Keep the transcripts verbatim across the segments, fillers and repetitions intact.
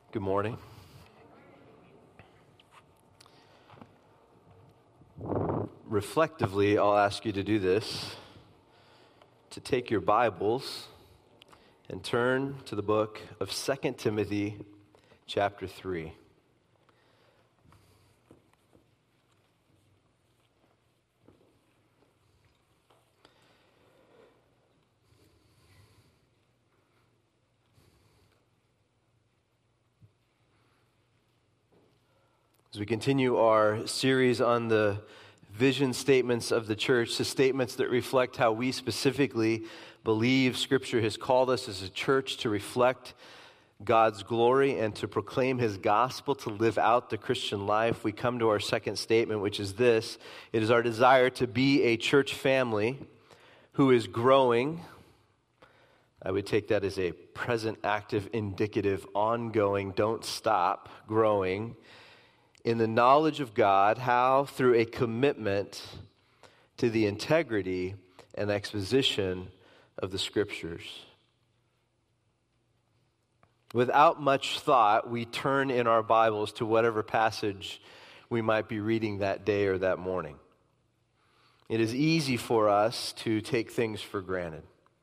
Good morning. Reflectively, I'll ask you to do this, to take your Bibles and turn to the book of Second Timothy chapter three. As we continue our series on the vision statements of the church, the statements that reflect how we specifically believe Scripture has called us as a church to reflect God's glory and to proclaim His gospel, to live out the Christian life, we come to our second statement, which is this: it is our desire to be a church family who is growing. I would take that as a present, active, indicative, ongoing, don't stop, growing in the knowledge of God. How? Through a commitment to the integrity and exposition of the Scriptures. Without much thought, we turn in our Bibles to whatever passage we might be reading that day or that morning. It is easy for us to take things for granted.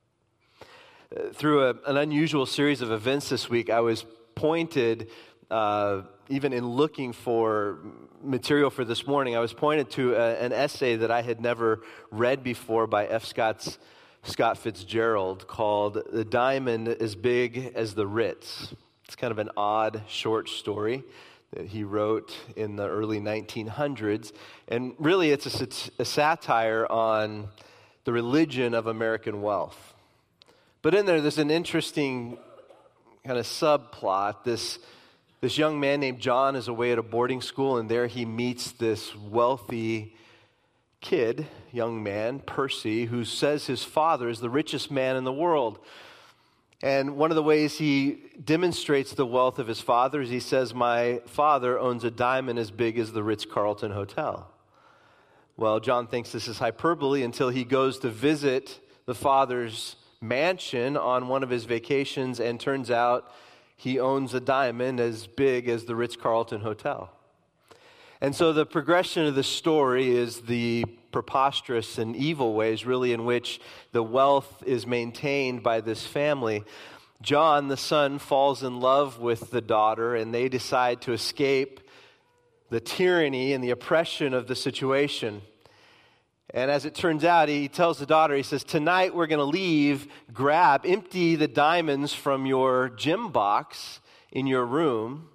Uh, through a, an unusual series of events this week, I was pointed Uh, even in looking for material for this morning, I was pointed to a, an essay that I had never read before by F. Scott's, Scott Fitzgerald called "The Diamond as Big as the Ritz." It's kind of an odd short story that he wrote in the early nineteen hundreds. And really it's a, sat- a satire on the religion of American wealth. But in there, there's an interesting kind of subplot. This This young man named John is away at a boarding school, and there he meets this wealthy kid, young man, Percy, who says his father is the richest man in the world. And one of the ways he demonstrates the wealth of his father is he says, "My father owns a diamond as big as the Ritz-Carlton Hotel." Well, John thinks this is hyperbole until he goes to visit the father's mansion on one of his vacations, and turns out he owns a diamond as big as the Ritz-Carlton Hotel. And so the progression of the story is the preposterous and evil ways, really, in which the wealth is maintained by this family. John, the son, falls in love with the daughter, and they decide to escape the tyranny and the oppression of the situation. And as it turns out, he tells the daughter, he says, "Tonight we're going to leave, grab, empty the diamonds from your gem box in your room,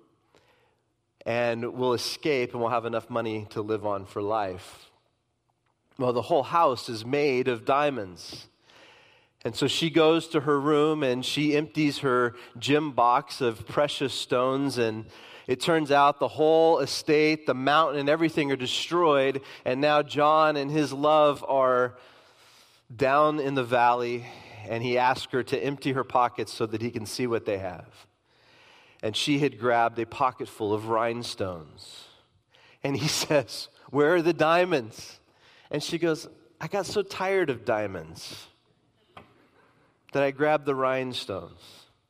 and we'll escape and we'll have enough money to live on for life." Well, the whole house is made of diamonds. And so she goes to her room and she empties her gem box of precious stones, and it turns out the whole estate, the mountain, and everything are destroyed. And now John and his love are down in the valley, and he asks her to empty her pockets so that he can see what they have. And she had grabbed a pocket full of rhinestones. And he says, "Where are the diamonds?" And she goes, "I got so tired of diamonds that I grabbed the rhinestones."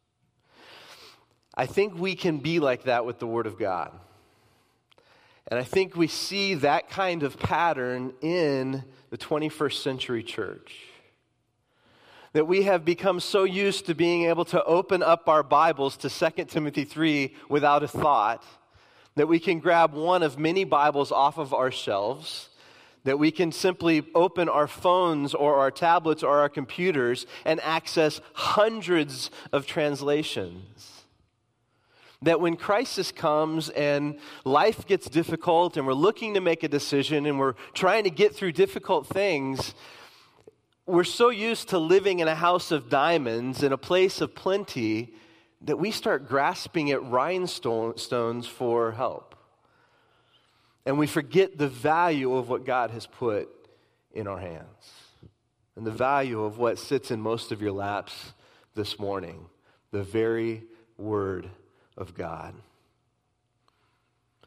I think we can be like that with the Word of God. And I think we see that kind of pattern in the twenty-first century church. That we have become so used to being able to open up our Bibles to Second Timothy three without a thought, that we can grab one of many Bibles off of our shelves, that we can simply open our phones or our tablets or our computers and access hundreds of translations. That when crisis comes and life gets difficult and we're looking to make a decision and we're trying to get through difficult things, we're so used to living in a house of diamonds, in a place of plenty, that we start grasping at rhinestones for help. And we forget the value of what God has put in our hands. And the value of what sits in most of your laps this morning, the very Word of God.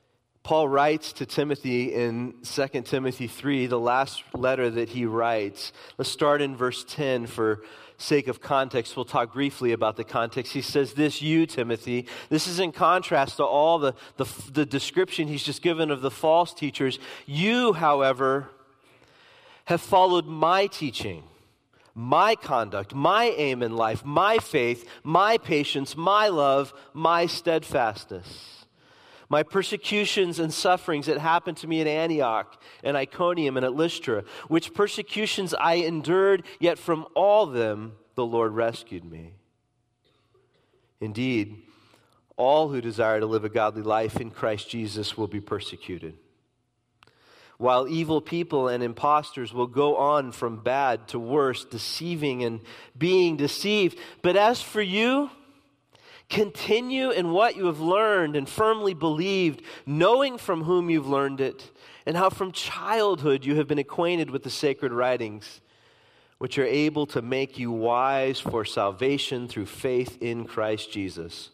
Paul writes to Timothy in Second Timothy three, the last letter that he writes. Let's start in verse ten for sake of context. We'll talk briefly about the context. He says this, you, Timothy, this is in contrast to all the, the, the description he's just given of the false teachers. You, however, have followed my teaching, my conduct, my aim in life, my faith, my patience, my love, my steadfastness. My persecutions and sufferings that happened to me at Antioch and Iconium and at Lystra, which persecutions I endured, yet from all them the Lord rescued me. Indeed, all who desire to live a godly life in Christ Jesus will be persecuted, while evil people and impostors will go on from bad to worse, deceiving and being deceived. But as for you, continue in what you have learned and firmly believed, knowing from whom you've learned it, and how from childhood you have been acquainted with the sacred writings, which are able to make you wise for salvation through faith in Christ Jesus.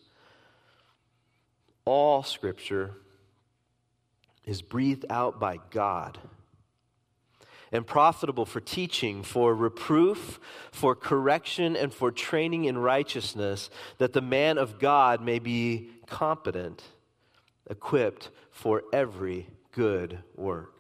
All Scripture is breathed out by God and profitable for teaching, for reproof, for correction, and for training in righteousness, that the man of God may be competent, equipped for every good work.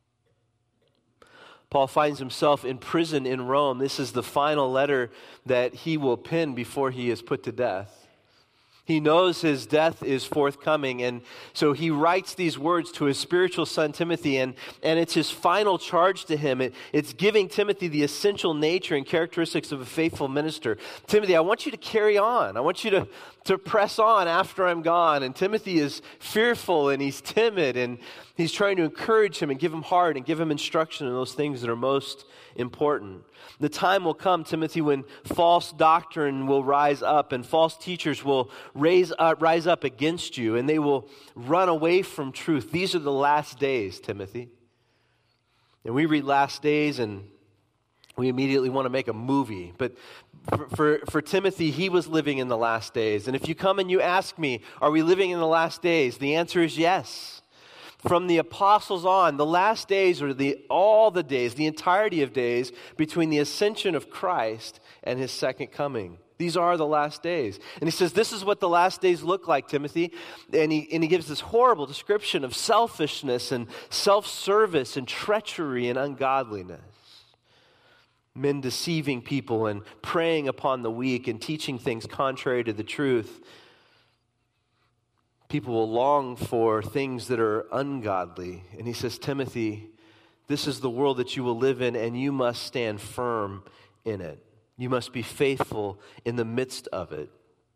Paul finds himself in prison in Rome. This is the final letter that he will pen before he is put to death. He knows his death is forthcoming, and so he writes these words to his spiritual son Timothy, and, and it's his final charge to him. It, it's giving Timothy the essential nature and characteristics of a faithful minister. Timothy, I want you to carry on. I want you to, to press on after I'm gone. And Timothy is fearful, and he's timid, and he's trying to encourage him and give him heart and give him instruction in those things that are most important. The time will come, Timothy, when false doctrine will rise up and false teachers will raise up, rise up against you, and they will run away from truth. These are the last days, Timothy. And we read last days and we immediately want to make a movie. But for, for, for Timothy, he was living in the last days. And if you come and you ask me, are we living in the last days? The answer is yes. From the apostles on, the last days are the all the days, the entirety of days between the ascension of Christ and his second coming. These are the last days. And he says, this is what the last days look like, Timothy. And he, and he gives this horrible description of selfishness and self-service and treachery and ungodliness. Men deceiving people and preying upon the weak and teaching things contrary to the truth. People will long for things that are ungodly. And he says, Timothy, this is the world that you will live in, and you must stand firm in it. You must be faithful in the midst of it.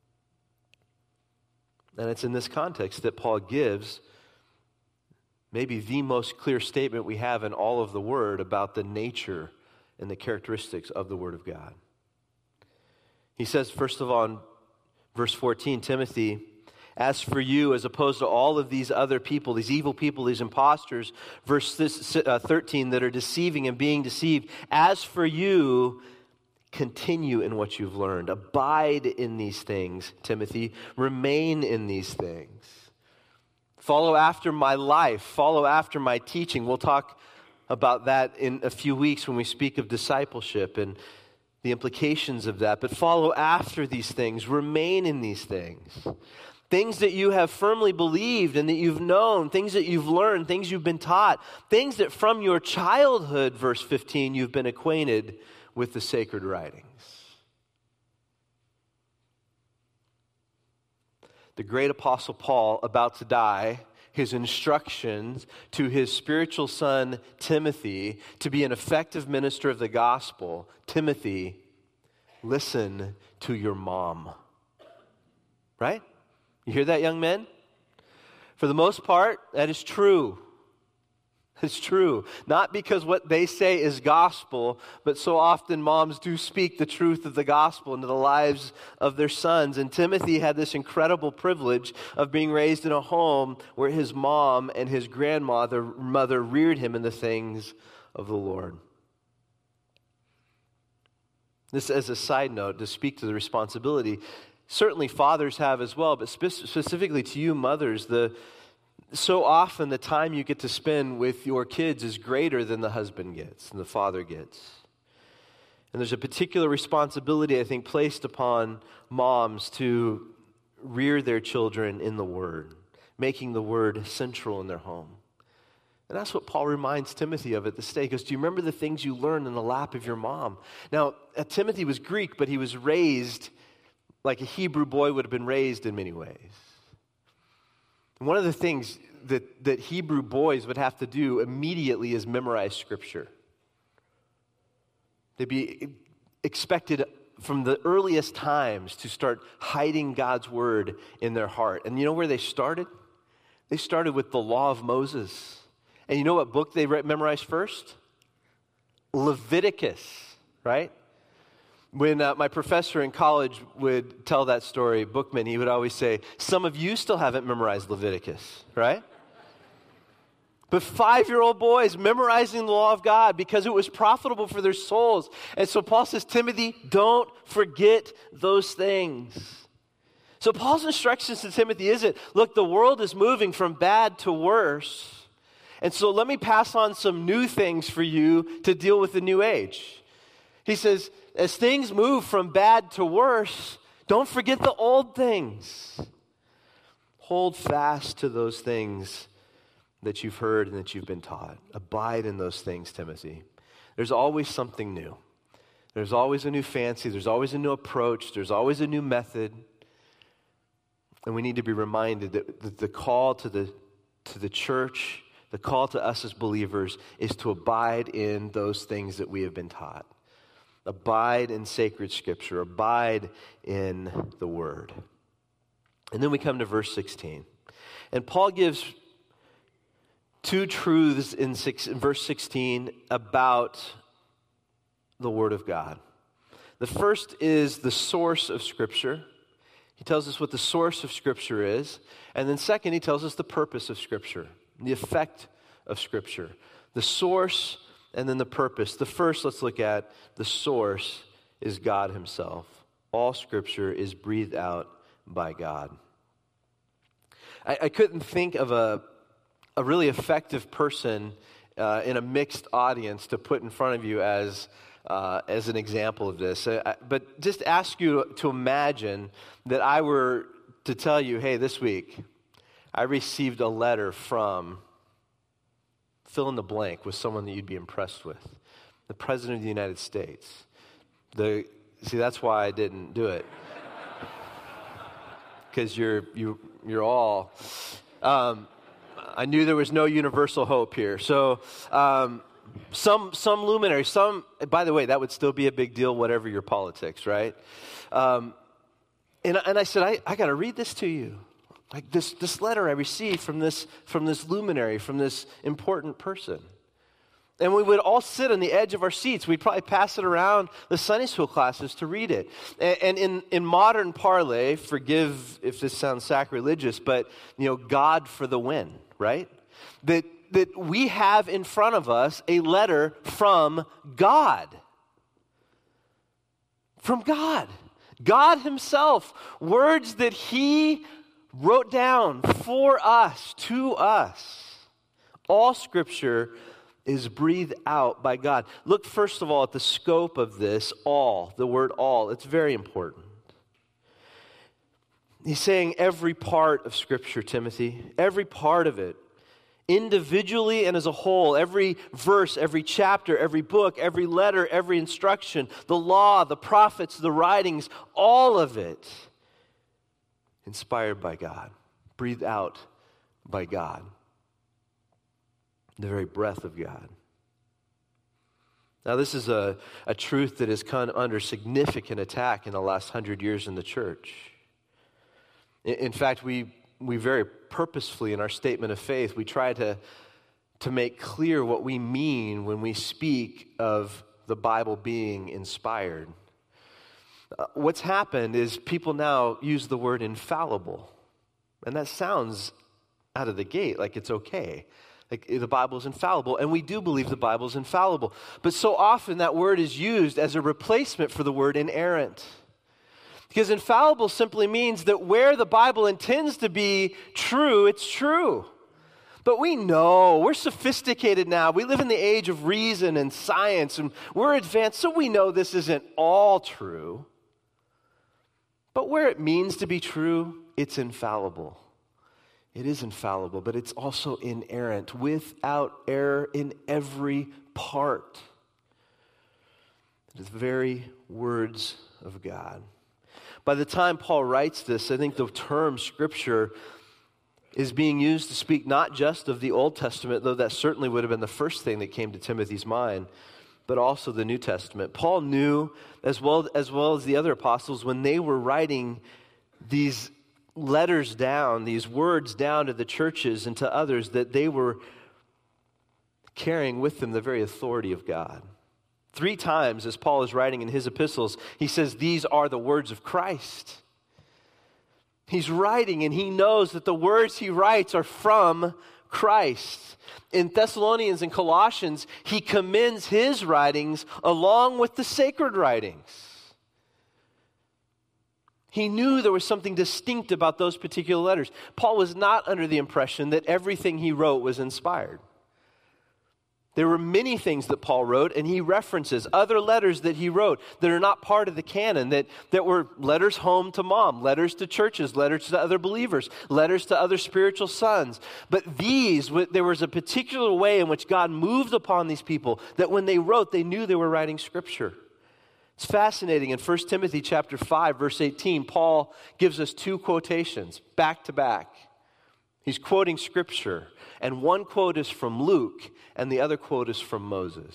And it's in this context that Paul gives maybe the most clear statement we have in all of the Word about the nature and the characteristics of the Word of God. He says, first of all, in verse fourteen, Timothy, as for you, as opposed to all of these other people, these evil people, these imposters, verse thirteen, that are deceiving and being deceived, as for you, continue in what you've learned. Abide in these things, Timothy. Remain in these things. Follow after my life. Follow after my teaching. We'll talk about that in a few weeks when we speak of discipleship and the implications of that. But follow after these things. Remain in these things. Things that you have firmly believed and that you've known, things that you've learned, things you've been taught, things that from your childhood, verse fifteen, you've been acquainted with the sacred writings. The great apostle Paul, about to die, his instructions to his spiritual son Timothy to be an effective minister of the gospel. Timothy, listen to your mom. Right? You hear that, young men? For the most part, that is true. It's true. Not because what they say is gospel, but so often moms do speak the truth of the gospel into the lives of their sons. And Timothy had this incredible privilege of being raised in a home where his mom and his grandmother mother reared him in the things of the Lord. This as a side note to speak to the responsibility. Certainly fathers have as well, but spe- specifically to you mothers, the So often the time you get to spend with your kids is greater than the husband gets and the father gets. And there's a particular responsibility, I think, placed upon moms to rear their children in the Word, making the Word central in their home. And that's what Paul reminds Timothy of at this day. He goes, do you remember the things you learned in the lap of your mom? Now, uh, Timothy was Greek, but he was raised like a Hebrew boy would have been raised in many ways. And one of the things that, that Hebrew boys would have to do immediately is memorize Scripture. They'd be expected from the earliest times to start hiding God's Word in their heart. And you know where they started? They started with the Law of Moses. And you know what book they memorized first? Leviticus, right? When uh, my professor in college would tell that story, Bookman, he would always say, some of you still haven't memorized Leviticus, right? But five-year-old boys memorizing the law of God because it was profitable for their souls. And so Paul says, Timothy, don't forget those things. So Paul's instructions to Timothy isn't, look, the world is moving from bad to worse. And so let me pass on some new things for you to deal with the new age. He says, as things move from bad to worse, don't forget the old things. Hold fast to those things that you've heard and that you've been taught. Abide in those things, Timothy. There's always something new. There's always a new fancy. There's always a new approach. There's always a new method. And we need to be reminded that the call to the, to the church, the call to us as believers is to abide in those things that we have been taught. Abide in sacred Scripture. Abide in the Word. And then we come to verse sixteen. And Paul gives two truths in, six, in verse sixteen about the Word of God. The first is the source of Scripture. He tells us what the source of Scripture is. And then second, he tells us the purpose of Scripture. The effect of Scripture, the source, and then the purpose. The first, let's look at the source is God Himself. All Scripture is breathed out by God. I, I couldn't think of a, a really effective person uh, in a mixed audience to put in front of you as uh, as an example of this. I, but just ask you to imagine that I were to tell you, hey, this week, I received a letter from, fill in the blank, with someone that you'd be impressed with. The President of the United States. The See, that's why I didn't do it. Because you're, you, you're all... Um, I knew there was no universal hope here. So um, some some luminary, some... By the way, that would still be a big deal, whatever your politics, right? Um, and, and I said, I, I got to read this to you. Like this, this letter I received from this, from this luminary, from this important person. And we would all sit on the edge of our seats. We'd probably pass it around the Sunday school classes to read it. And, and in, in modern parley, forgive if this sounds sacrilegious, but, you know, God for the win, right? That, that we have in front of us a letter from God. From God. God Himself. Words that He wrote down for us, to us. All Scripture is breathed out by God. Look first of all at the scope of this, all, the word all. It's very important. He's saying every part of Scripture, Timothy, every part of it, individually and as a whole, every verse, every chapter, every book, every letter, every instruction, the law, the prophets, the writings, all of it, inspired by God, breathed out by God, the very breath of God. Now, this is a, a truth that has come under significant attack in the last hundred years in the church. In, in fact, we we very purposefully in our statement of faith, we try to, to make clear what we mean when we speak of the Bible being inspired. Uh, what's happened is people now use the word infallible. And that sounds out of the gate like it's okay. Like the Bible is infallible. And we do believe the Bible is infallible. But so often that word is used as a replacement for the word inerrant. Because infallible simply means that where the Bible intends to be true, it's true. But we know, we're sophisticated now. We live in the age of reason and science, and we're advanced, so we know this isn't all true. But where it means to be true, it's infallible. It is infallible, but it's also inerrant, without error in every part. It is the very words of God. By the time Paul writes this, I think the term Scripture is being used to speak not just of the Old Testament, though that certainly would have been the first thing that came to Timothy's mind, but also the New Testament. Paul knew, as well, as well as the other apostles, when they were writing these letters down, these words down to the churches and to others, that they were carrying with them the very authority of God. Three times, as Paul is writing in his epistles, he says, these are the words of Christ. He's writing and he knows that the words he writes are from Christ. In Thessalonians and Colossians, he commends his writings along with the sacred writings. He knew there was something distinct about those particular letters. Paul was not under the impression that everything he wrote was inspired. There were many things that Paul wrote, and he references other letters that he wrote that are not part of the canon, that, that were letters home to mom, letters to churches, letters to other believers, letters to other spiritual sons. But these, there was a particular way in which God moved upon these people that when they wrote, they knew they were writing Scripture. It's fascinating. In First Timothy chapter five, verse eighteen, Paul gives us two quotations back to back. He's quoting Scripture, and one quote is from Luke, and the other quote is from Moses.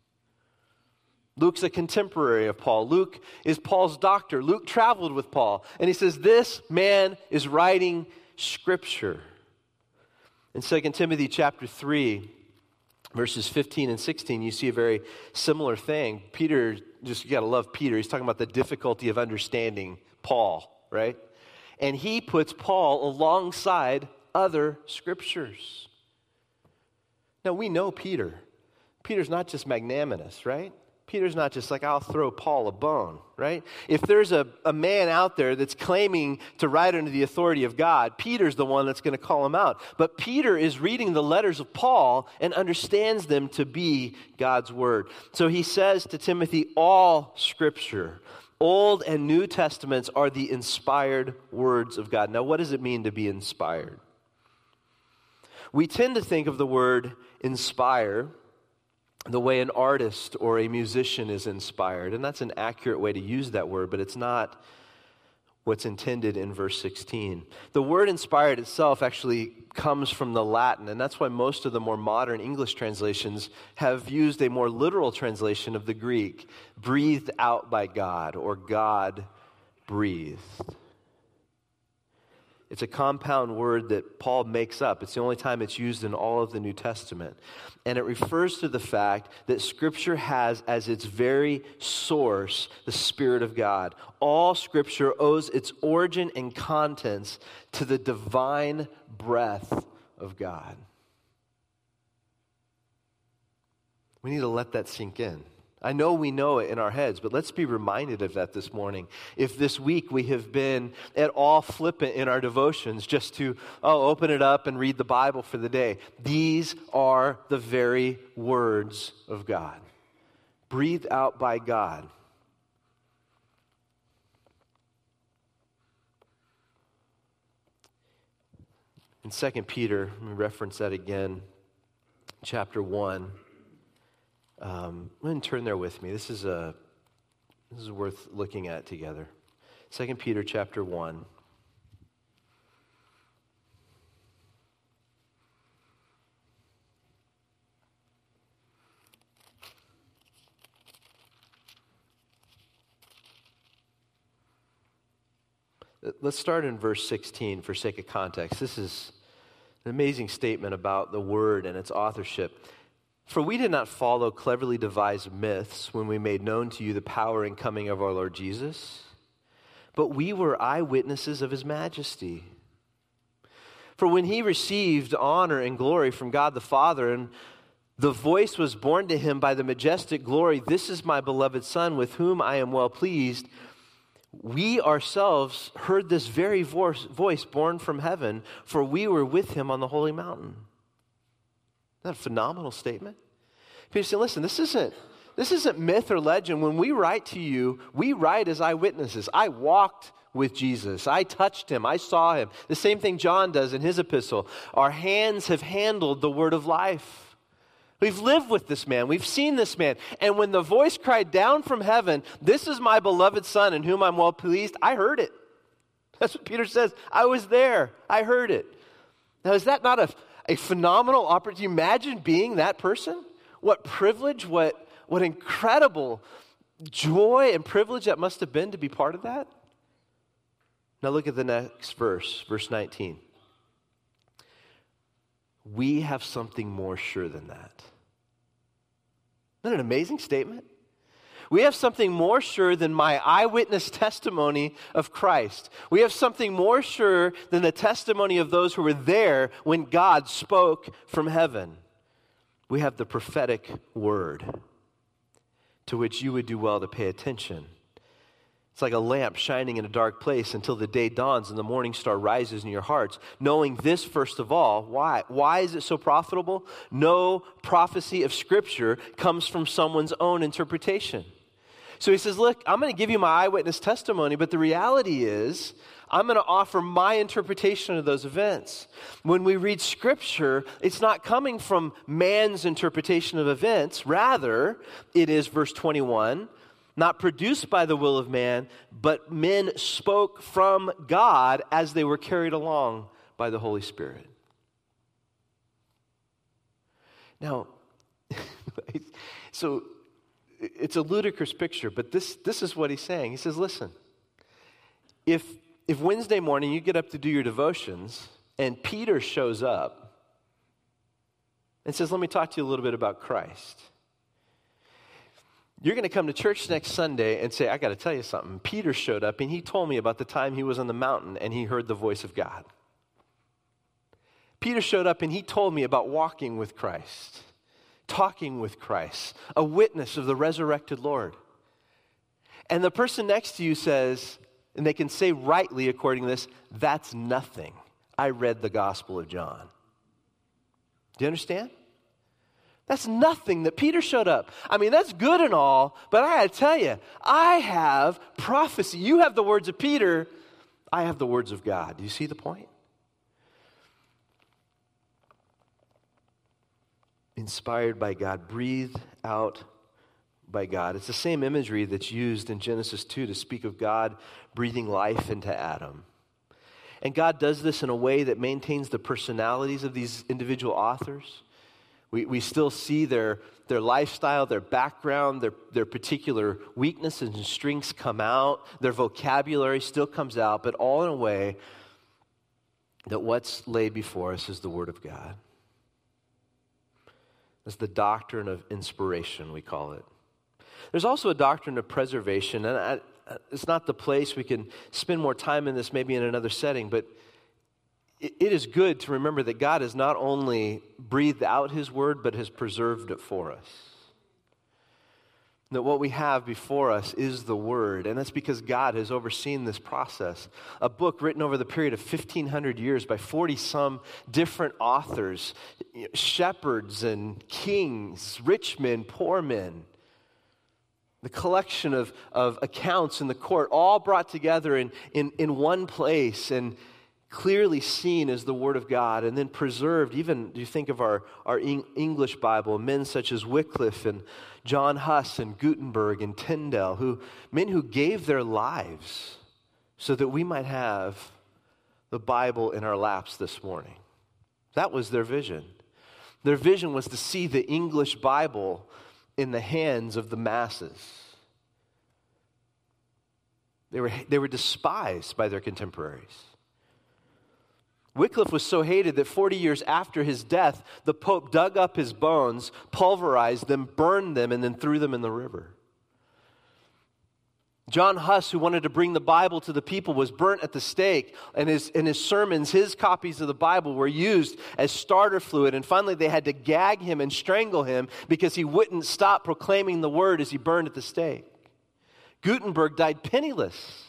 Luke's a contemporary of Paul. Luke is Paul's doctor. Luke traveled with Paul, and he says, this man is writing Scripture. In Second Timothy chapter three, verses fifteen and sixteen, you see a very similar thing. Peter, just you got to love Peter. He's talking about the difficulty of understanding Paul, right? And he puts Paul alongside other scriptures. Now, we know Peter. Peter's not just magnanimous, right? Peter's not just like, I'll throw Paul a bone, right? If there's a, a man out there that's claiming to write under the authority of God, Peter's the one that's going to call him out. But Peter is reading the letters of Paul and understands them to be God's word. So he says to Timothy, all Scripture, Old and New Testaments, are the inspired words of God. Now, what does it mean to be inspired? We tend to think of the word inspire the way an artist or a musician is inspired. And that's an accurate way to use that word, but it's not what's intended in verse sixteen. The word inspired itself actually comes from the Latin, and that's why most of the more modern English translations have used a more literal translation of the Greek, breathed out by God, or God breathed. It's a compound word that Paul makes up. It's the only time it's used in all of the New Testament. And it refers to the fact that Scripture has as its very source the Spirit of God. All Scripture owes its origin and contents to the divine breath of God. We need to let that sink in. I know we know it in our heads, but let's be reminded of that this morning. If this week we have been at all flippant in our devotions just to, oh, open it up and read the Bible for the day, these are the very words of God, breathed out by God. In Second Peter, let me reference that again, chapter one. Um, go ahead and turn there with me. This is a this is worth looking at together. Second Peter chapter one. Let's start in verse sixteen for sake of context. This is an amazing statement about the word and its authorship. For we did not follow cleverly devised myths when we made known to you the power and coming of our Lord Jesus, but we were eyewitnesses of his majesty. For when he received honor and glory from God the Father, and the voice was borne to him by the majestic glory, "This is my beloved Son, with whom I am well pleased," we ourselves heard this very voice, voice borne from heaven, for we were with him on the holy mountain. that a phenomenal statement? Peter said, listen, this isn't, this isn't myth or legend. When we write to you, we write as eyewitnesses. I walked with Jesus. I touched him. I saw him. The same thing John does in his epistle. Our hands have handled the word of life. We've lived with this man. We've seen this man. And when the voice cried down from heaven, this is my beloved son in whom I'm well pleased, I heard it. That's what Peter says. I was there. I heard it. Now, is that not a, a phenomenal opportunity? Imagine being that person. What privilege, what, what incredible joy and privilege that must have been to be part of that. Now look at the next verse, verse nineteen. We have something more sure than that. Isn't that an amazing statement? We have something more sure than my eyewitness testimony of Christ. We have something more sure than the testimony of those who were there when God spoke from heaven. We have the prophetic word to which you would do well to pay attention. It's like a lamp shining in a dark place until the day dawns and the morning star rises in your hearts. Knowing this, first of all, why? Why is it so profitable? No prophecy of Scripture comes from someone's own interpretation. So he says, look, I'm going to give you my eyewitness testimony, but the reality is I'm going to offer my interpretation of those events. When we read Scripture, it's not coming from man's interpretation of events. Rather, it is, verse twenty-one, not produced by the will of man, but men spoke from God as they were carried along by the Holy Spirit. Now, so it's a ludicrous picture, but this, this is what he's saying. He says, listen, if, if Wednesday morning you get up to do your devotions and Peter shows up and says, let me talk to you a little bit about Christ. You're going to come to church next Sunday and say, I got to tell you something. Peter showed up and he told me about the time he was on the mountain and he heard the voice of God. Peter showed up and he told me about walking with Christ, talking with Christ, a witness of the resurrected Lord. And the person next to you says, and they can say rightly according to this, that's nothing. I read the Gospel of John. Do you understand? That's nothing that Peter showed up. I mean, that's good and all, but I got to tell you, I have prophecy. You have the words of Peter. I have the words of God. Do you see the point? Inspired by God, breathed out by God. It's the same imagery that's used in Genesis two to speak of God breathing life into Adam. And God does this in a way that maintains the personalities of these individual authors. We we still see their, their lifestyle, their background, their, their particular weaknesses and strengths come out. Their vocabulary still comes out, but all in a way that what's laid before us is the Word of God. It's the doctrine of inspiration, we call it. There's also a doctrine of preservation, and I, it's not the place. We can spend more time in this maybe in another setting, but it, it is good to remember that God has not only breathed out His Word, but has preserved it for us. That what we have before us is the Word, and that's because God has overseen this process. A book written over the period of fifteen hundred years by forty-some different authors, shepherds and kings, rich men, poor men. The collection of, of accounts in the court, all brought together in, in, in one place and clearly seen as the Word of God, and then preserved. Even, do you think of our, our English Bible, men such as Wycliffe and John Huss and Gutenberg and Tyndale, who men who gave their lives so that we might have the Bible in our laps this morning. That was their vision. Their vision was to see the English Bible in the hands of the masses. They were, they were despised by their contemporaries. Wycliffe was so hated that forty years after his death, the Pope dug up his bones, pulverized them, burned them, and then threw them in the river. John Huss, who wanted to bring the Bible to the people, was burnt at the stake, and his, in his sermons, his copies of the Bible were used as starter fluid, and finally they had to gag him and strangle him because he wouldn't stop proclaiming the word as he burned at the stake. Gutenberg died penniless.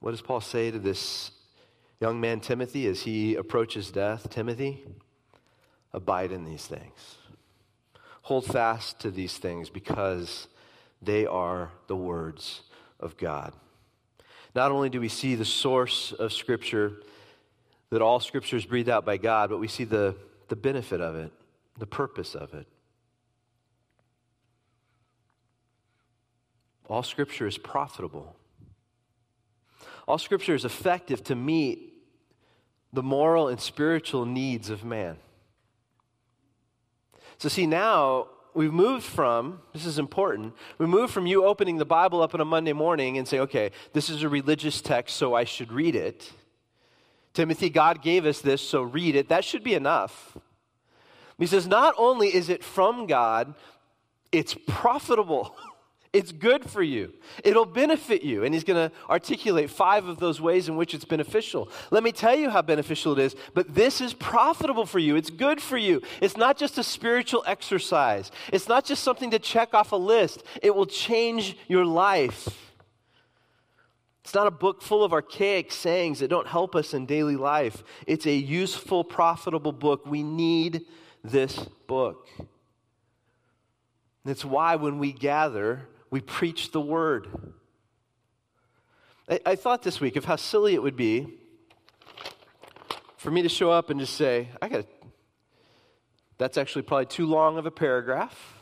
What does Paul say to this young man Timothy as he approaches death? Timothy, abide in these things. Hold fast to these things because they are the words of God. Not only do we see the source of Scripture, that all Scripture is breathed out by God, but we see the, the benefit of it, the purpose of it. All Scripture is profitable. All Scripture is effective to meet the moral and spiritual needs of man. So see, now we've moved from, this is important, we moved from you opening the Bible up on a Monday morning and saying, okay, this is a religious text, so I should read it. Timothy, God gave us this, so read it. That should be enough. He says, not only is it from God, it's profitable. It's good for you. It'll benefit you. And he's going to articulate five of those ways in which it's beneficial. Let me tell you how beneficial it is, but this is profitable for you. It's good for you. It's not just a spiritual exercise. It's not just something to check off a list. It will change your life. It's not a book full of archaic sayings that don't help us in daily life. It's a useful, profitable book. We need this book. That's why when we gather, we preach the word. I, I thought this week of how silly it would be for me to show up and just say, I got that's actually probably too long of a paragraph.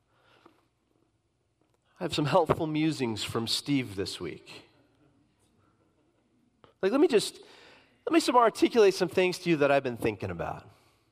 I have some helpful musings from Steve this week. Like, let me just, let me some articulate some things to you that I've been thinking about.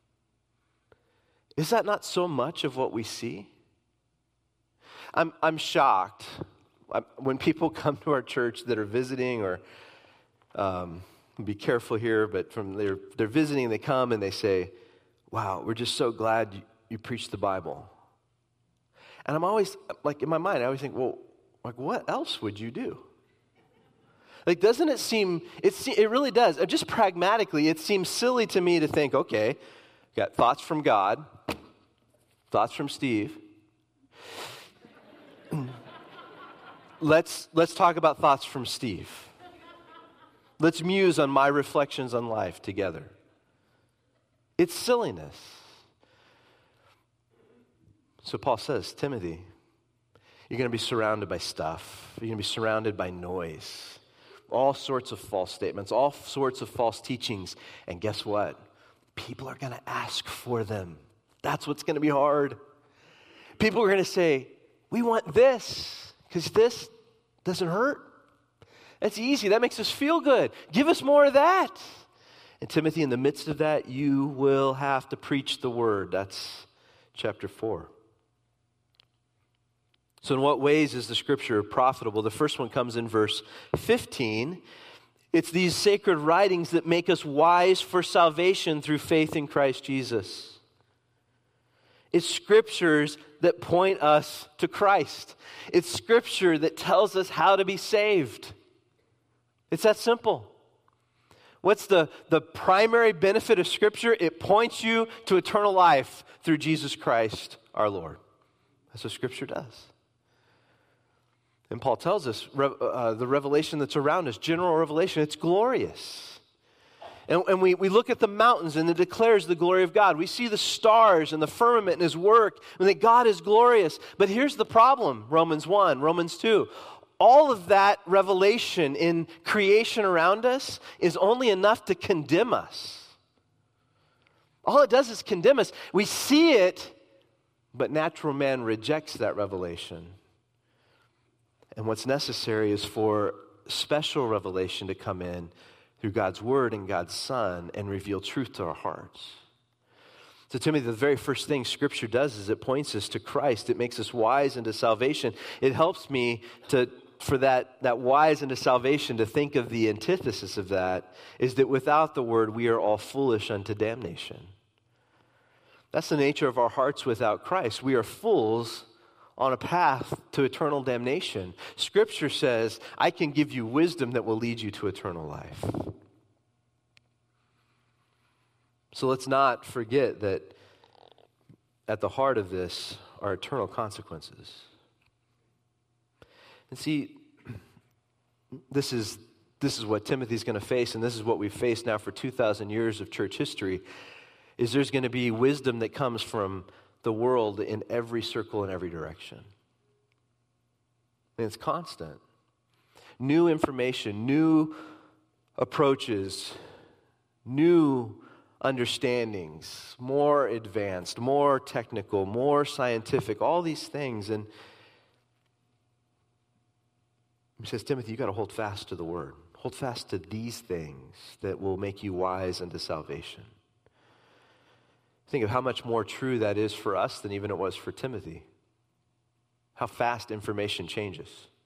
Is that not so much of what we see? I'm I'm shocked I'm, when people come to our church that are visiting, or um, be careful here, but from they're they're visiting, they come and they say, "Wow, we're just so glad you, you preach the Bible." And I'm always like in my mind, I always think, well, like what else would you do? Like, doesn't it seem? It it really does. Just pragmatically, it seems silly to me to think, okay, got thoughts from God, thoughts from Steve. Let's let's talk about thoughts from Steve. Let's muse on my reflections on life together. It's silliness. So Paul says, Timothy, you're going to be surrounded by stuff. You're going to be surrounded by noise. All sorts of false statements, all sorts of false teachings. And guess what? People are going to ask for them. That's what's going to be hard. People are going to say, we want this, because this doesn't hurt. That's easy. That makes us feel good. Give us more of that. And Timothy, in the midst of that, you will have to preach the word. That's chapter four. So in what ways is the scripture profitable? The first one comes in verse fifteen. It's these sacred writings that make us wise for salvation through faith in Christ Jesus. It's scriptures that point us to Christ. It's scripture that tells us how to be saved. It's that simple. What's the, the primary benefit of scripture? It points you to eternal life through Jesus Christ our Lord. That's what scripture does. And Paul tells us uh, the revelation that's around us, general revelation, it's glorious. And, and we, we look at the mountains and it declares the glory of God. We see the stars and the firmament and his work and that God is glorious. But here's the problem, Romans one, Romans two. All of that revelation in creation around us is only enough to condemn us. All it does is condemn us. We see it, but natural man rejects that revelation. And what's necessary is for special revelation to come in through God's word and God's Son and reveal truth to our hearts. So Timothy, the very first thing Scripture does is it points us to Christ. It makes us wise into salvation. It helps me to, for that, that wise into salvation, to think of the antithesis of that, is that without the word, we are all foolish unto damnation. That's the nature of our hearts without Christ. We are fools on a path to eternal damnation. Scripture says, I can give you wisdom that will lead you to eternal life. So let's not forget that at the heart of this are eternal consequences. And see, this is this is what Timothy's going to face, and this is what we've faced now for two thousand years of church history, is there's going to be wisdom that comes from the world in every circle and every direction. And it's constant. New information, new approaches, new understandings, more advanced, more technical, more scientific, all these things. And he says, Timothy, you got to hold fast to the word. Hold fast to these things that will make you wise unto salvation. Think of how much more true that is for us than even it was for Timothy. How fast information changes.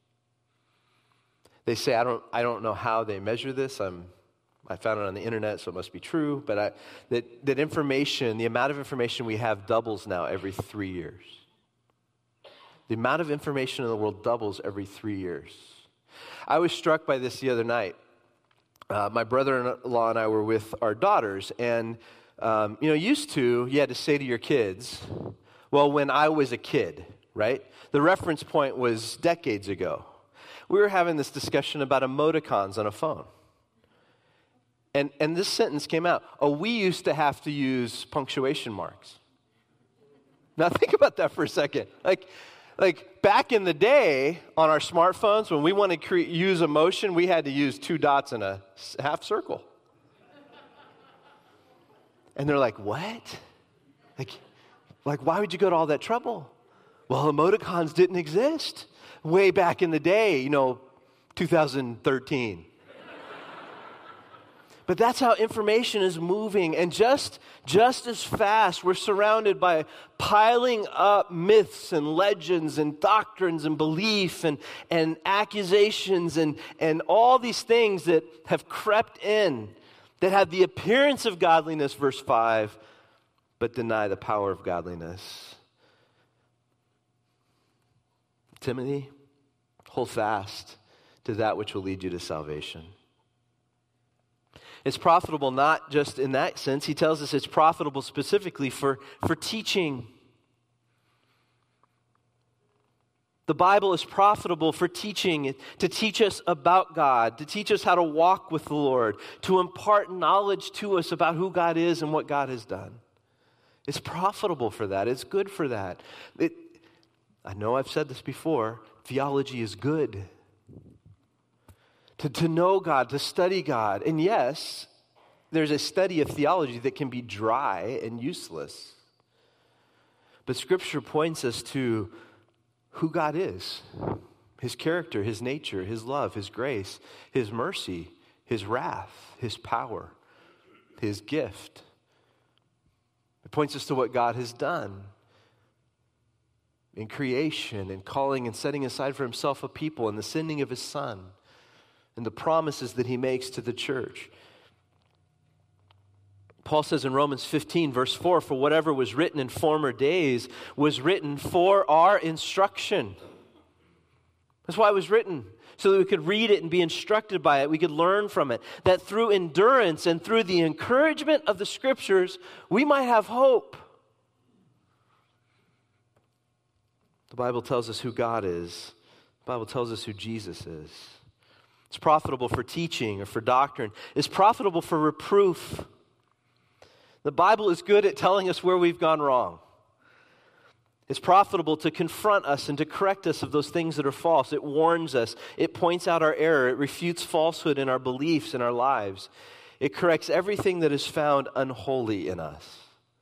They say, I don't I don't know how they measure this. I'm I found it on the internet, so it must be true. But I, that, that information, the amount of information we have doubles now every three years. The amount of information in the world doubles every three years. I was struck by this the other night. Uh, my brother-in-law and I were with our daughters, and um, you know, used to, you had to say to your kids, well, when I was a kid, right? The reference point was decades ago. We were having this discussion about emoticons on a phone. And, and this sentence came out, oh, we used to have to use punctuation marks. Now think about that for a second. Like, like back in the day on our smartphones, when we wanted to cre- use emotion, we had to use two dots in a half circle. And they're like, what? Like, like, why would you go to all that trouble? Well, emoticons didn't exist way back in the day, you know, two thousand thirteen. But that's how information is moving. And just, just as fast, we're surrounded by piling up myths and legends and doctrines and belief and, and accusations and, and all these things that have crept in, that have the appearance of godliness, verse five, but deny the power of godliness. Timothy, hold fast to that which will lead you to salvation. It's profitable not just in that sense. He tells us it's profitable specifically for, for teaching. The Bible is profitable for teaching, to teach us about God, to teach us how to walk with the Lord, to impart knowledge to us about who God is and what God has done. It's profitable for that. It's good for that. It, I know I've said this before. Theology is good. To, to know God, to study God. And yes, there's a study of theology that can be dry and useless. But Scripture points us to who God is, His character, His nature, His love, His grace, His mercy, His wrath, His power, His gift. It points us to what God has done in creation and calling and setting aside for Himself a people and the sending of His Son and the promises that He makes to the church. Paul says in Romans fifteen, verse four, for whatever was written in former days was written for our instruction. That's why it was written, so that we could read it and be instructed by it. We could learn from it. That through endurance and through the encouragement of the Scriptures, we might have hope. The Bible tells us who God is. The Bible tells us who Jesus is. It's profitable for teaching or for doctrine. It's profitable for reproof. The Bible is good at telling us where we've gone wrong. It's profitable to confront us and to correct us of those things that are false. It warns us. It points out our error. It refutes falsehood in our beliefs in our lives. It corrects everything that is found unholy in us.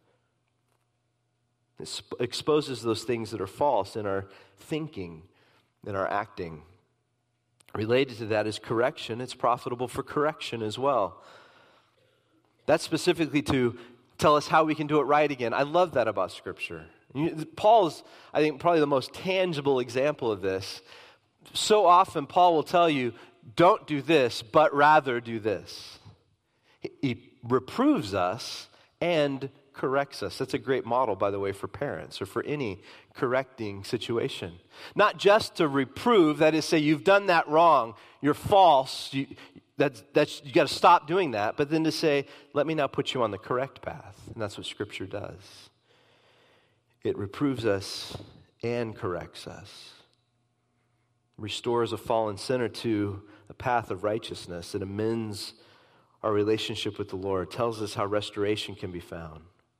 It sp- exposes those things that are false in our thinking, in our acting. Related to that is correction. It's profitable for correction as well. That's specifically to tell us how we can do it right again. I love that about Scripture. Paul's, I think, probably the most tangible example of this. So often Paul will tell you, don't do this, but rather do this. He reproves us and corrects us. That's a great model, by the way, for parents or for any correcting situation. Not just to reprove, that is, say, you've done that wrong, you're false, you, that's, that's, you got to stop doing that, but then to say, let me now put you on the correct path. And that's what Scripture does. It reproves us and corrects us. Restores a fallen sinner to a path of righteousness. It amends our relationship with the Lord, tells us how restoration can be found.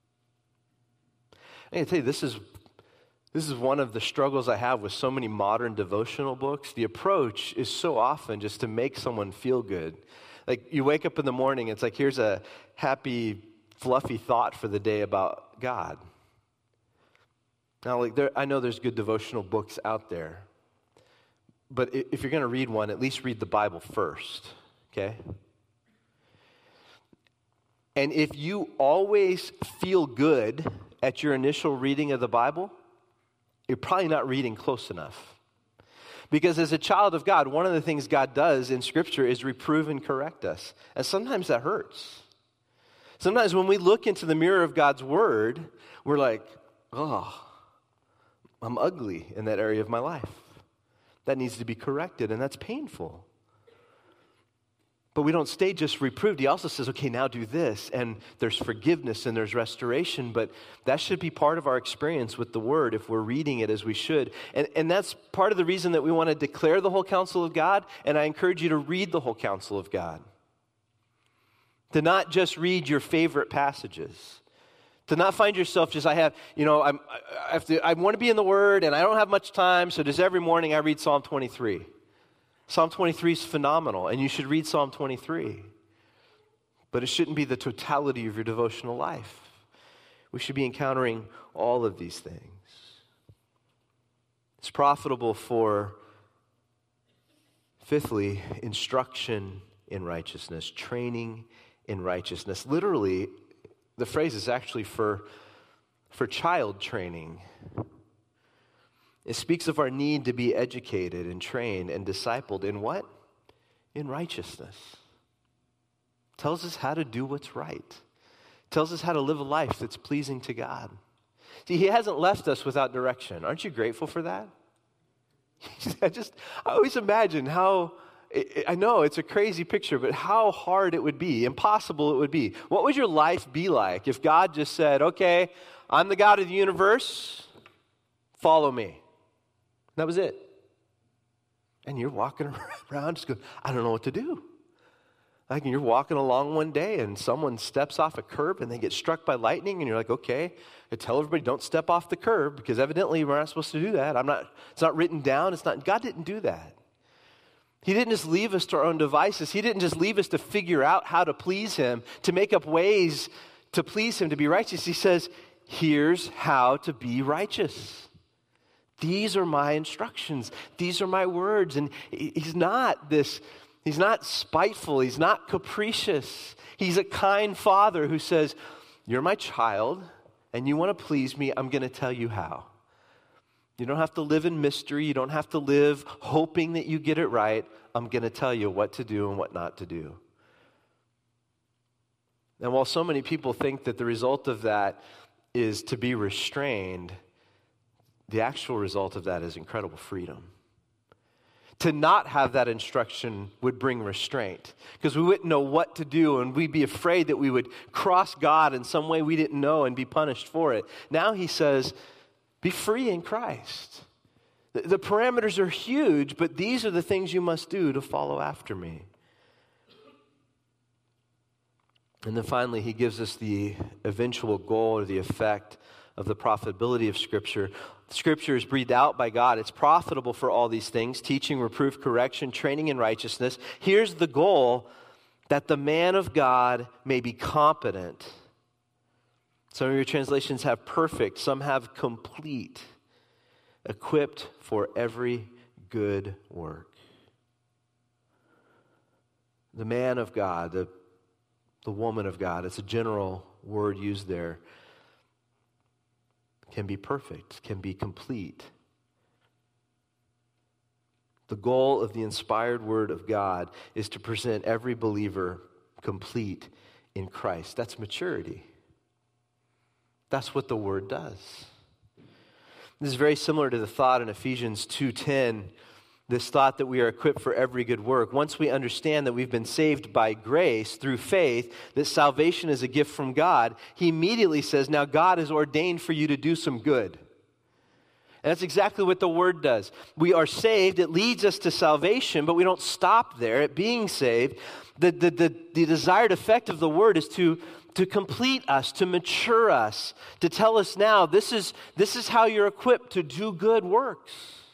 I gotta tell you, this is, this is one of the struggles I have with so many modern devotional books. The approach is so often just to make someone feel good. Like you wake up in the morning, it's like, here's a happy, fluffy thought for the day about God. Now, like there, I know there's good devotional books out there, but if you're going to read one, at least read the Bible first, okay? And if you always feel good at your initial reading of the Bible, you're probably not reading close enough. Because as a child of God, one of the things God does in Scripture is reprove and correct us. And sometimes that hurts. Sometimes when we look into the mirror of God's Word, we're like, oh, I'm ugly in that area of my life. That needs to be corrected, and that's painful. But we don't stay just reproved. He also says, okay, now do this, and there's forgiveness and there's restoration, but that should be part of our experience with the Word if we're reading it as we should. And, and that's part of the reason that we want to declare the whole counsel of God, and I encourage you to read the whole counsel of God. To not just read your favorite passages. To not find yourself just, I have, you know, I'm, I have to, I want to be in the Word, and I don't have much time, so just every morning I read Psalm twenty-three. Psalm twenty-three is phenomenal, and you should read Psalm twenty-three. But it shouldn't be the totality of your devotional life. We should be encountering all of these things. It's profitable for, fifthly, instruction in righteousness, training in righteousness. Literally, the phrase is actually for, for child training. It speaks of our need to be educated and trained and discipled in what? In righteousness. It tells us how to do what's right. It tells us how to live a life that's pleasing to God. See, He hasn't left us without direction. Aren't you grateful for that? I just, I always imagine how, I know it's a crazy picture, but how hard it would be, impossible it would be. What would your life be like if God just said, okay, I'm the God of the universe, follow me. That was it. And you're walking around just going, I don't know what to do. Like you're walking along one day and someone steps off a curb and they get struck by lightning and you're like, okay, I tell everybody don't step off the curb because evidently we're not supposed to do that. I'm not, it's not written down. It's not, God didn't do that. He didn't just leave us to our own devices. He didn't just leave us to figure out how to please Him, to make up ways to please Him, to be righteous. He says, here's how to be righteous. These are my instructions. These are my words. And He's not this, He's not spiteful. He's not capricious. He's a kind Father who says, you're my child and you want to please me. I'm going to tell you how. You don't have to live in mystery. You don't have to live hoping that you get it right. I'm going to tell you what to do and what not to do. And while so many people think that the result of that is to be restrained, the actual result of that is incredible freedom. To not have that instruction would bring restraint because we wouldn't know what to do and we'd be afraid that we would cross God in some way we didn't know and be punished for it. Now He says, be free in Christ. The, the parameters are huge, but these are the things you must do to follow after me. And then finally, He gives us the eventual goal or the effect of the profitability of Scripture. Scripture is breathed out by God. It's profitable for all these things, teaching, reproof, correction, training in righteousness. Here's the goal, that the man of God may be competent. Some of your translations have perfect, some have complete, equipped for every good work. The man of God, the, the woman of God, it's a general word used there, can be perfect, can be complete. The goal of the inspired Word of God is to present every believer complete in Christ. That's maturity. That's what the Word does. This is very similar to the thought in Ephesians two ten, this thought that we are equipped for every good work. Once we understand that we've been saved by grace through faith, that salvation is a gift from God, he immediately says, now God has ordained for you to do some good. And that's exactly what the Word does. We are saved. It leads us to salvation, but we don't stop there at being saved. The, the, the, the desired effect of the Word is to, to complete us, to mature us, to tell us now, this is, this is how you're equipped to do good works,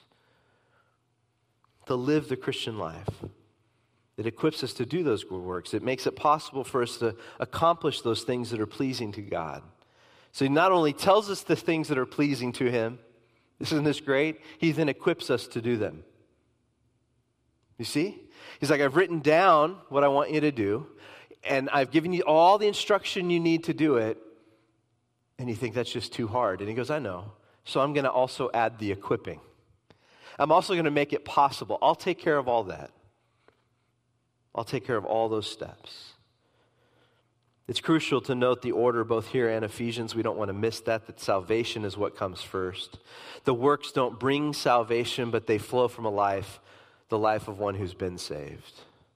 to live the Christian life. It equips us to do those good works. It makes it possible for us to accomplish those things that are pleasing to God. So he not only tells us the things that are pleasing to him, isn't this great? He then equips us to do them. You see? He's like, I've written down what I want you to do, and I've given you all the instruction you need to do it, and you think that's just too hard. And he goes, I know. So I'm going to also add the equipping. I'm also going to make it possible. I'll take care of all that. I'll take care of all those steps. It's crucial to note the order both here and Ephesians. We don't want to miss that, that salvation is what comes first. The works don't bring salvation, but they flow from a life, the life of one who's been saved.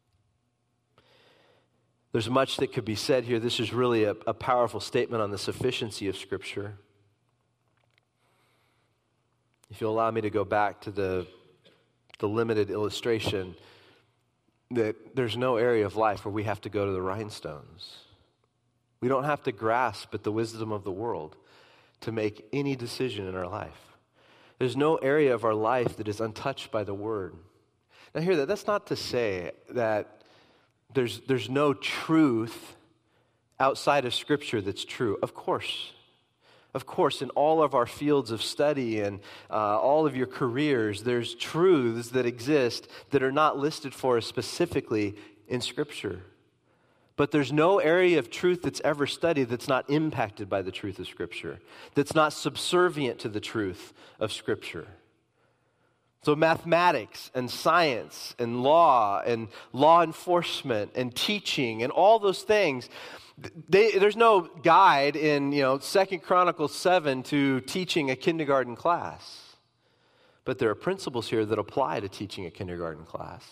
There's much that could be said here. This is really a, a powerful statement on the sufficiency of Scripture. If you'll allow me to go back to the, the limited illustration, that there's no area of life where we have to go to the rhinestones. We don't have to grasp at the wisdom of the world to make any decision in our life. There's no area of our life that is untouched by the Word. Now hear that. That's not to say that there's, there's no truth outside of Scripture that's true. Of course. Of course, in all of our fields of study and uh, all of your careers, there's truths that exist that are not listed for us specifically in Scripture. But there's no area of truth that's ever studied that's not impacted by the truth of Scripture, that's not subservient to the truth of Scripture. So mathematics and science and law and law enforcement and teaching and all those things, they, there's no guide in, you know, Second Chronicles seven to teaching a kindergarten class. But there are principles here that apply to teaching a kindergarten class,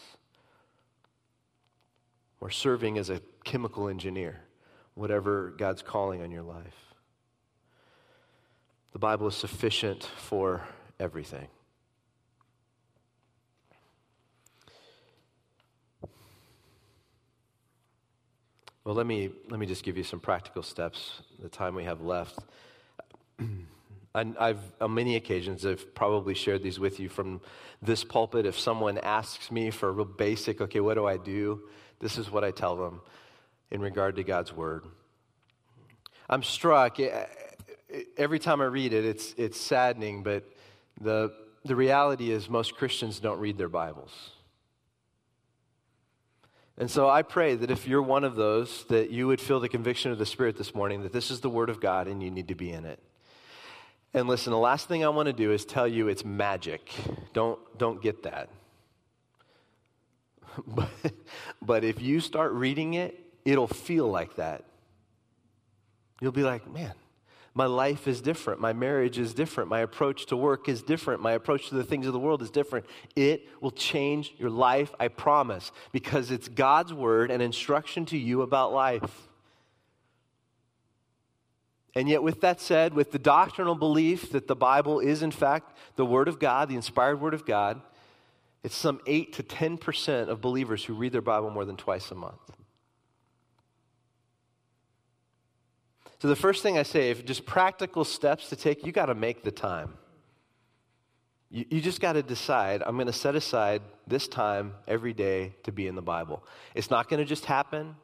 or serving as a chemical engineer, whatever God's calling on your life. The Bible is sufficient for everything. Well, let me let me just give you some practical steps, the time we have left. I've, on many occasions, I've probably shared these with you from this pulpit. If someone asks me for a real basic, okay, what do I do? This is what I tell them in regard to God's Word. I'm struck, every time I read it, it's it's saddening, but the the reality is most Christians don't read their Bibles. And so I pray that if you're one of those, that you would feel the conviction of the Spirit this morning that this is the Word of God and you need to be in it. And listen, the last thing I want to do is tell you it's magic. Don't, don't get that. But, but if you start reading it, it'll feel like that. You'll be like, man, my life is different. My marriage is different. My approach to work is different. My approach to the things of the world is different. It will change your life, I promise, because it's God's Word and instruction to you about life. And yet with that said, with the doctrinal belief that the Bible is in fact the Word of God, the inspired Word of God, it's some eight to ten percent of believers who read their Bible more than twice a month. So the first thing I say, if just practical steps to take, you got to make the time. You, you just got to decide, I'm going to set aside this time every day to be in the Bible. It's not going to just happen.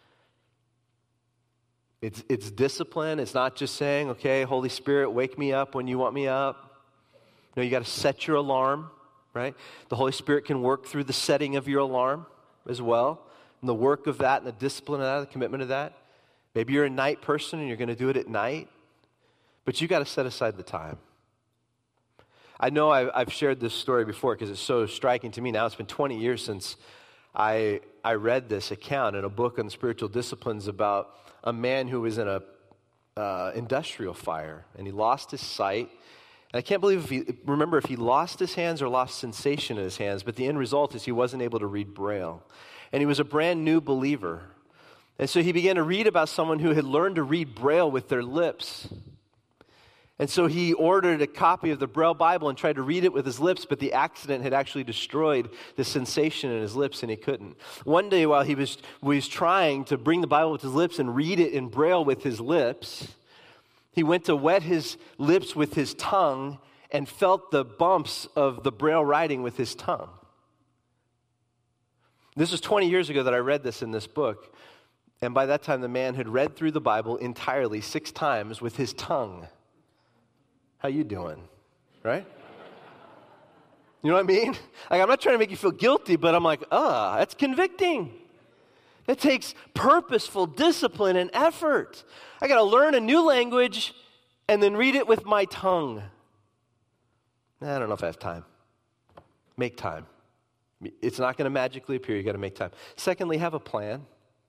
It's, it's discipline. It's not just saying, okay, Holy Spirit, wake me up when you want me up. No, you got to set your alarm, right? The Holy Spirit can work through the setting of your alarm as well, and the work of that and the discipline of that, the commitment of that. Maybe you're a night person and you're going to do it at night, but you got to set aside the time. I know I've, I've shared this story before because it's so striking to me now. It's been twenty years since I I read this account in a book on spiritual disciplines about a man who was in a uh, industrial fire and he lost his sight. And I can't believe if he remember if he lost his hands or lost sensation in his hands, but the end result is he wasn't able to read Braille, and he was a brand new believer. And so he began to read about someone who had learned to read Braille with their lips. And so he ordered a copy of the Braille Bible and tried to read it with his lips, but the accident had actually destroyed the sensation in his lips, and he couldn't. One day while he was, was trying to bring the Bible with his lips and read it in Braille with his lips, he went to wet his lips with his tongue and felt the bumps of the Braille writing with his tongue. This was twenty years ago that I read this in this book, and by that time the man had read through the Bible entirely six times with his tongue. How you doing? Right? You know what I mean? Like, I'm not trying to make you feel guilty, but I'm like, ah, that's convicting. It takes purposeful discipline and effort. I got to learn a new language and then read it with my tongue. I don't know if I have time. Make time. It's not going to magically appear. You got to make time. Secondly, have a plan.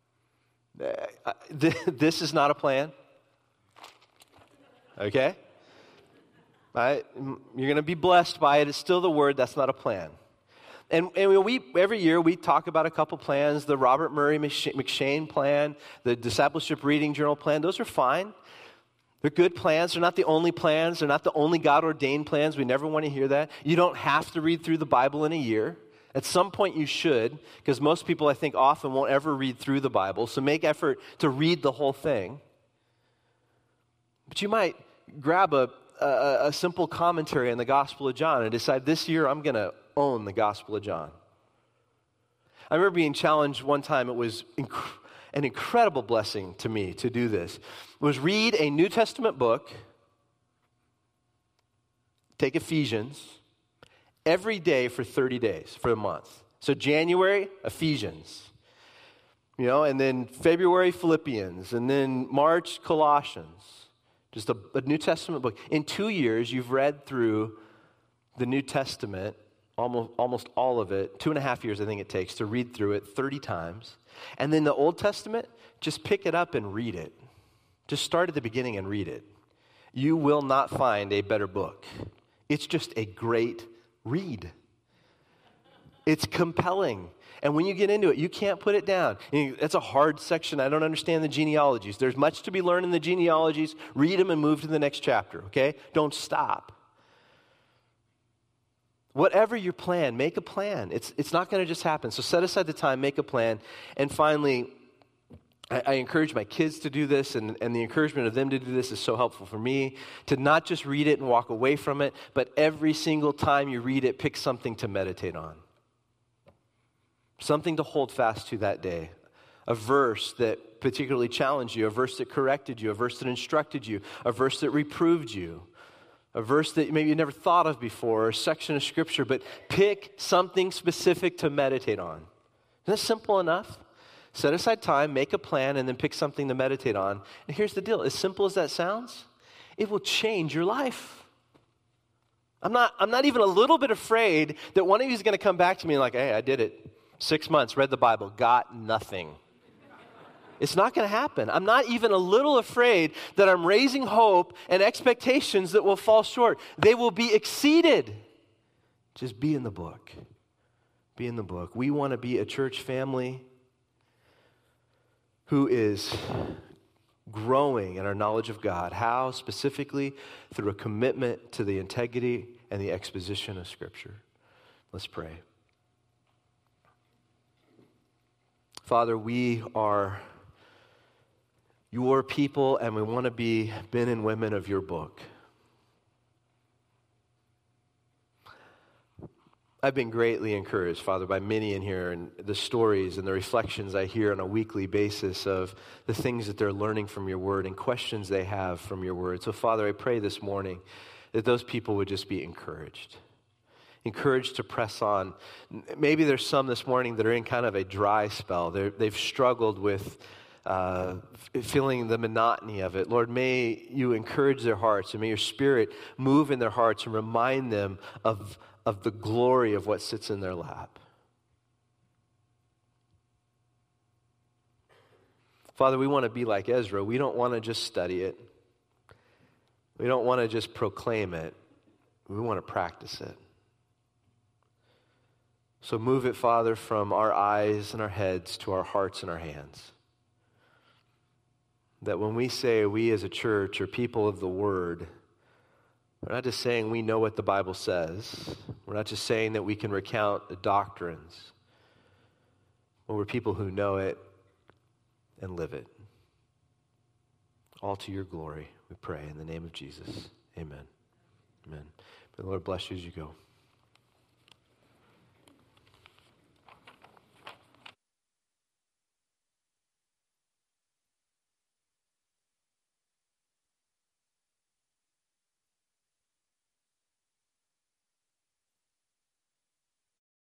This is not a plan. Okay? Right? You're going to be blessed by it. It's still the word. That's not a plan. And, and we every year we talk about a couple plans, the Robert Murray McShane plan, the Discipleship Reading Journal plan. Those are fine. They're good plans. They're not the only plans. They're not the only God-ordained plans. We never want to hear that. You don't have to read through the Bible in a year. At some point you should, because most people, I think, often won't ever read through the Bible. So make effort to read the whole thing. But you might grab a A, a simple commentary on the Gospel of John and decide this year I'm going to own the Gospel of John. I remember being challenged one time. It was inc- an incredible blessing to me to do this. It was read a New Testament book, take Ephesians, every day for thirty days, for a month. So January, Ephesians. You know, and then February, Philippians, and then March, Colossians. Just a, a New Testament book. In two years, you've read through the New Testament, almost, almost all of it. Two and a half years, I think it takes, to read through it thirty times. And then the Old Testament, just pick it up and read it. Just start at the beginning and read it. You will not find a better book. It's just a great read. It's compelling. And when you get into it, you can't put it down. And that's a hard section. I don't understand the genealogies. There's much to be learned in the genealogies. Read them and move to the next chapter, okay? Don't stop. Whatever your plan, make a plan. It's, it's not going to just happen. So set aside the time, make a plan. And finally, I, I encourage my kids to do this, and, and the encouragement of them to do this is so helpful for me, to not just read it and walk away from it, but every single time you read it, pick something to meditate on. Something to hold fast to that day. A verse that particularly challenged you, a verse that corrected you, a verse that instructed you, a verse that reproved you, a verse that maybe you never thought of before, or a section of Scripture, but pick something specific to meditate on. Isn't that simple enough? Set aside time, make a plan, and then pick something to meditate on. And here's the deal. As simple as that sounds, it will change your life. I'm not, I'm not even a little bit afraid that one of you is going to come back to me and like, hey, I did it. Six months, read the Bible, got nothing. It's not going to happen. I'm not even a little afraid that I'm raising hope and expectations that will fall short. They will be exceeded. Just be in the book. Be in the book. We want to be a church family who is growing in our knowledge of God. How? Specifically, through a commitment to the integrity and the exposition of Scripture. Let's pray. Father, we are your people, and we want to be men and women of your book. I've been greatly encouraged, Father, by many in here, and the stories and the reflections I hear on a weekly basis of the things that they're learning from your word and questions they have from your word. So, Father, I pray this morning that those people would just be encouraged. Encouraged to press on. Maybe there's some this morning that are in kind of a dry spell. They're, they've struggled with uh, feeling the monotony of it. Lord, may you encourage their hearts, and may your Spirit move in their hearts and remind them of, of the glory of what sits in their lap. Father, we want to be like Ezra. We don't want to just study it. We don't want to just proclaim it. We want to practice it. So move it, Father, from our eyes and our heads to our hearts and our hands. That when we say we as a church are people of the Word, We're not just saying we know what the Bible says. We're not just saying that we can recount the doctrines. But we're people who know it and live it. All to your glory, we pray in the name of Jesus. Amen. Amen. May the Lord bless you as you go.